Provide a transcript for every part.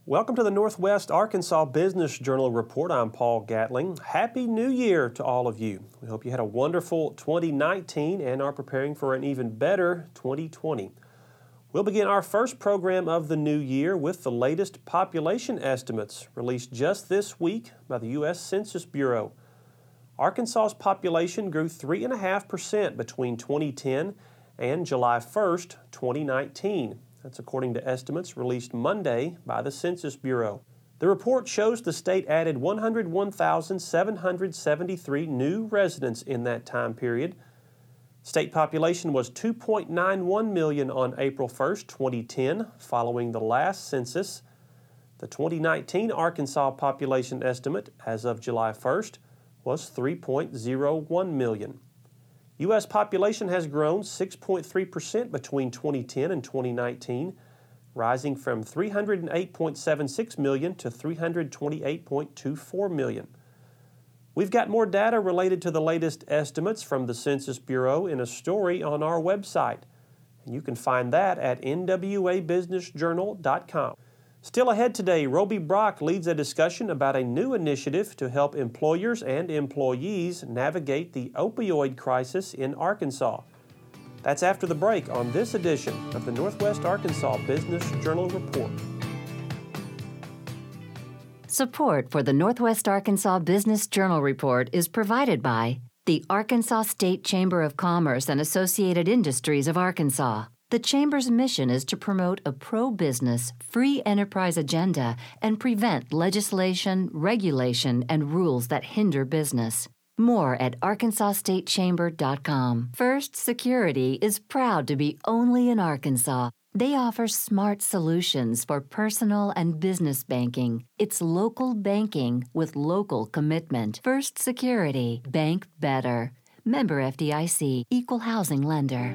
Welcome to the Northwest Arkansas Business Journal Report. I'm Paul Gatling. Happy New Year to all of you. We hope you had a wonderful 2019 and are preparing for an even better 2020. We'll begin our first program of the new year with the latest population estimates released just this week by the U.S. Census Bureau. Arkansas's population grew 3.5% between 2010 and July 1st, 2019. That's according to estimates released Monday by the Census Bureau. The report shows the state added 101,773 new residents in that time period. State population was 2.91 million on April 1st, 2010, following the last census. The 2019 Arkansas population estimate as of July 1st was 3.01 million. U.S. population has grown 6.3% between 2010 and 2019, rising from 308.76 million to 328.24 million. We've got more data related to the latest estimates from the Census Bureau in a story on our website, and you can find that at nwabusinessjournal.com. Still ahead today, Roby Brock leads a discussion about a new initiative to help employers and employees navigate the opioid crisis in Arkansas. That's after the break on this edition of the Northwest Arkansas Business Journal Report. Support for the Northwest Arkansas Business Journal Report is provided by the Arkansas State Chamber of Commerce and Associated Industries of Arkansas. The Chamber's mission is to promote a pro-business, free enterprise agenda and prevent legislation, regulation, and rules that hinder business. More at arkansasstatechamber.com. First Security is proud to be only in Arkansas. They offer smart solutions for personal and business banking. It's local banking with local commitment. First Security. Bank better. Member FDIC. Equal housing lender.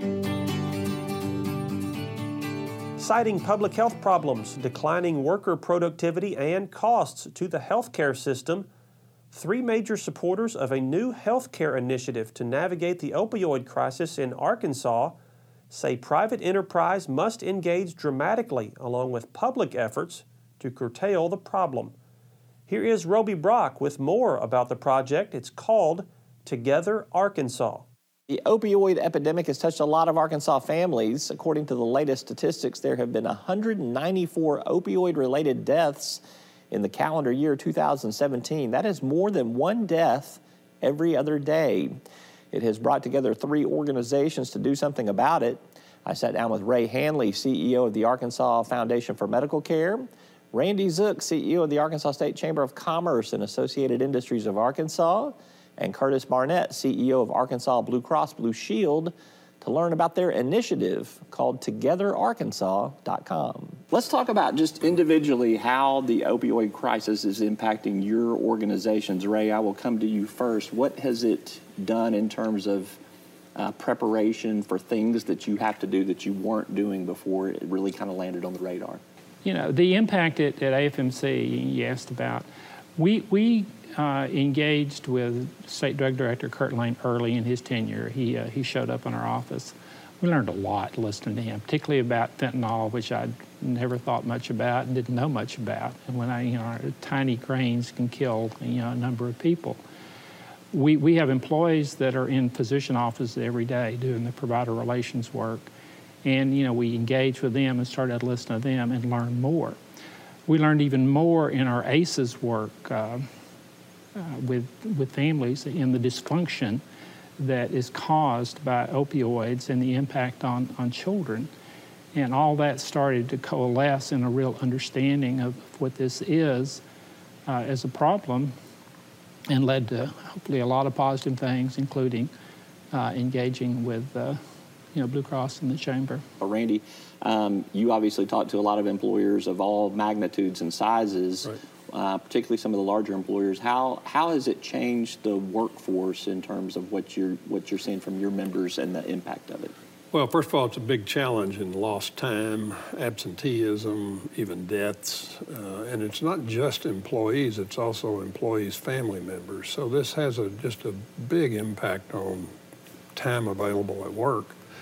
Citing public health problems, declining worker productivity, and costs to the healthcare system, three major supporters of a new healthcare initiative to navigate the opioid crisis in Arkansas say private enterprise must engage dramatically along with public efforts to curtail the problem. Here is Roby Brock with more about the project. It's called Together Arkansas. The opioid epidemic has touched a lot of Arkansas families. According to the latest statistics, there have been 194 opioid-related deaths in the calendar year 2017. That is more than one death every other day. It has brought together three organizations to do something about it. I sat down with Ray Hanley, CEO of the Arkansas Foundation for Medical Care, Randy Zook, CEO of the Arkansas State Chamber of Commerce and Associated Industries of Arkansas, and Curtis Barnett, CEO of Arkansas Blue Cross Blue Shield, to learn about their initiative called TogetherArkansas.com. Let's talk about just individually how the opioid crisis is impacting your organizations. Ray, I will come to you first. What has it done in terms of preparation for things that you have to do that you weren't doing before it really kind of landed on the radar? You know, the impact at AFMC you asked about, we engaged with State Drug Director Kurt Lane early in his tenure. He showed up in our office. We learned a lot listening to him, particularly about fentanyl, which I'd never thought much about and didn't know much about. And when tiny grains can kill, a number of people. We have employees that are in physician offices every day doing the provider relations work. And, we engaged with them and started listening to them and learned more. We learned even more in our ACEs work with families in the dysfunction that is caused by opioids and the impact on children. And all that started to coalesce in a real understanding of what this is as a problem and led to hopefully a lot of positive things, including engaging with Blue Cross and the Chamber. Randy, you obviously talk to a lot of employers of all magnitudes and sizes. Right. Particularly some of the larger employers. How has it changed the workforce in terms of what you're seeing from your members and the impact of it? Well, first of all, it's a big challenge in lost time, absenteeism, even deaths. And it's not just employees, it's also employees' family members. So this has just a big impact on time available at work.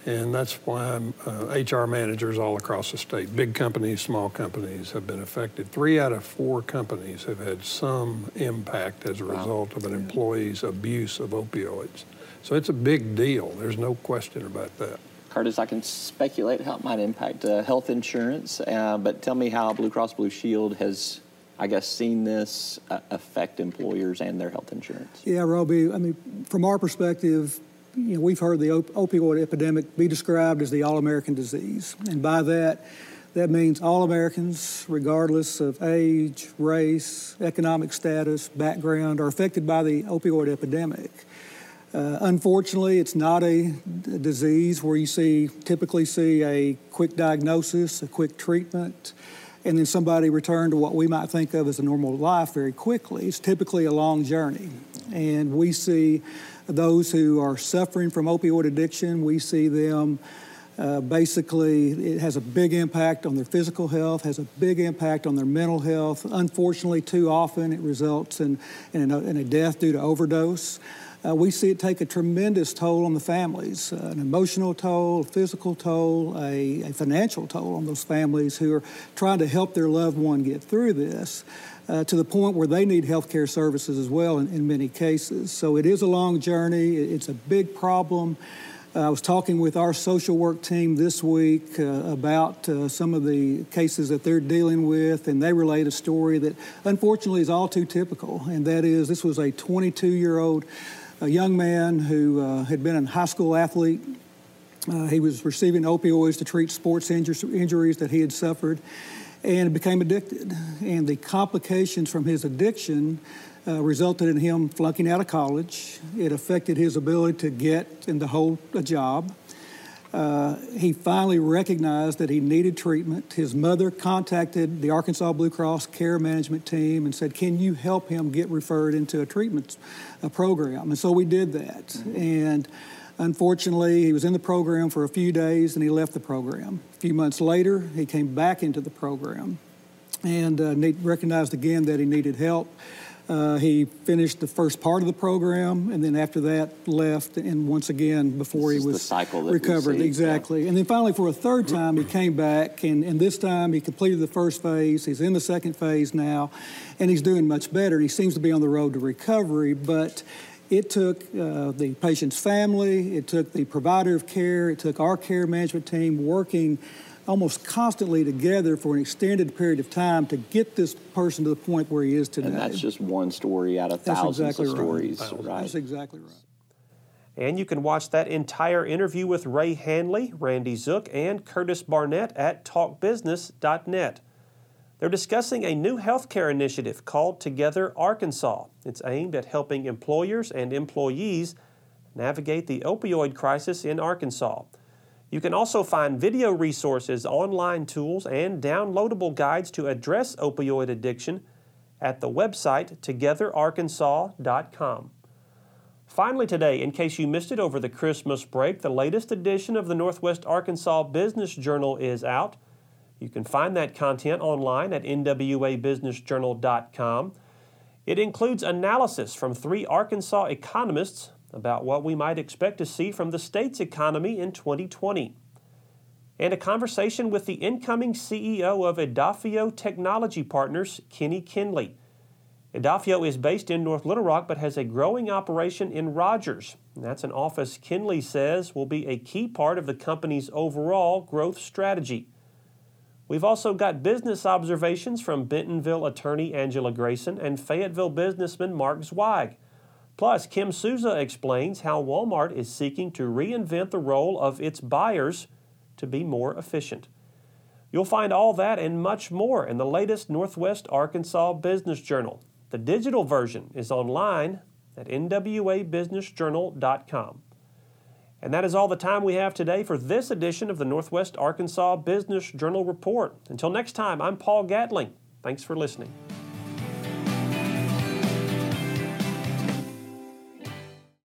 And that's why HR managers all across the state, big companies, small companies, have been affected. 3 out of 4 companies have had some impact as a result of an employee's abuse of opioids. So it's a big deal. There's no question about that. Curtis, I can speculate how it might impact health insurance, but tell me how Blue Cross Blue Shield has, I guess, seen this affect employers and their health insurance. Yeah, Roby, I mean, from our perspective, we've heard the opioid epidemic be described as the all-American disease. And by that means all Americans, regardless of age, race, economic status, background, are affected by the opioid epidemic. Unfortunately, it's not a disease where you typically see a quick diagnosis, a quick treatment, and then somebody return to what we might think of as a normal life very quickly. It's typically a long journey. And we see those who are suffering from opioid addiction, we see them basically, it has a big impact on their physical health, has a big impact on their mental health. Unfortunately, too often it results in a death due to overdose. We see it take a tremendous toll on the families, an emotional toll, a physical toll, a financial toll on those families who are trying to help their loved one get through this, to the point where they need health care services as well in many cases. So it is a long journey. It's a big problem. I was talking with our social work team this week about some of the cases that they're dealing with, and they relate a story that unfortunately is all too typical, and that is this was a 22-year-old young man who had been a high school athlete. He was receiving opioids to treat sports injuries that he had suffered and became addicted. And the complications from his addiction resulted in him flunking out of college. It affected his ability to get and to hold a job. He finally recognized that he needed treatment. His mother contacted the Arkansas Blue Cross care management team and said, can you help him get referred into a treatment program? And so we did that. Mm-hmm. And unfortunately, he was in the program for a few days and he left the program. A few months later, he came back into the program and recognized again that he needed help. He finished the first part of the program, and then after that left, and once again before he was recovered. Exactly. Yeah. And then finally, for a third time, he came back, and this time he completed the first phase. He's in the second phase now, and he's doing much better. He seems to be on the road to recovery, but it took the patient's family, it took the provider of care, it took our care management team working almost constantly together for an extended period of time to get this person to the point where he is today. And that's just one story out of thousands of stories, right? That's exactly right. And you can watch that entire interview with Ray Hanley, Randy Zook, and Curtis Barnett at talkbusiness.net. They're discussing a new healthcare initiative called Together Arkansas. It's aimed at helping employers and employees navigate the opioid crisis in Arkansas. You can also find video resources, online tools, and downloadable guides to address opioid addiction at the website togetherarkansas.com. Finally today, in case you missed it over the Christmas break, the latest edition of the Northwest Arkansas Business Journal is out. You can find that content online at nwabusinessjournal.com. It includes analysis from 3 Arkansas economists about what we might expect to see from the state's economy in 2020. And a conversation with the incoming CEO of Edafio Technology Partners, Kenny Kinley. Edafio is based in North Little Rock but has a growing operation in Rogers. And that's an office Kinley says will be a key part of the company's overall growth strategy. We've also got business observations from Bentonville attorney Angela Grayson and Fayetteville businessman Mark Zweig. Plus, Kim Souza explains how Walmart is seeking to reinvent the role of its buyers to be more efficient. You'll find all that and much more in the latest Northwest Arkansas Business Journal. The digital version is online at nwabusinessjournal.com. And that is all the time we have today for this edition of the Northwest Arkansas Business Journal Report. Until next time, I'm Paul Gatling. Thanks for listening.